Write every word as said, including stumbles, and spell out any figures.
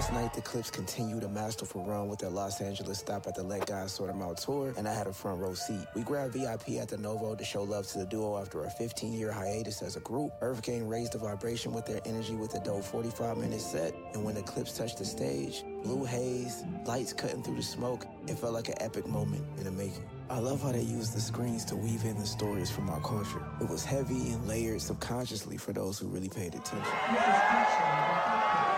last night, the Clips continued a masterful run with their Los Angeles stop at the Let God Sort 'Em Out tour, and I had a front row seat. We grabbed V I P at the Novo to show love to the duo after a fifteen-year hiatus as a group. Earth Gang raised the vibration with their energy with a dope forty-five minute set, and when the Clips touched the stage, blue haze, lights cutting through the smoke, it felt like an epic moment in the making. I love how they used the screens to weave in the stories from our culture. It was heavy and layered subconsciously for those who really paid attention.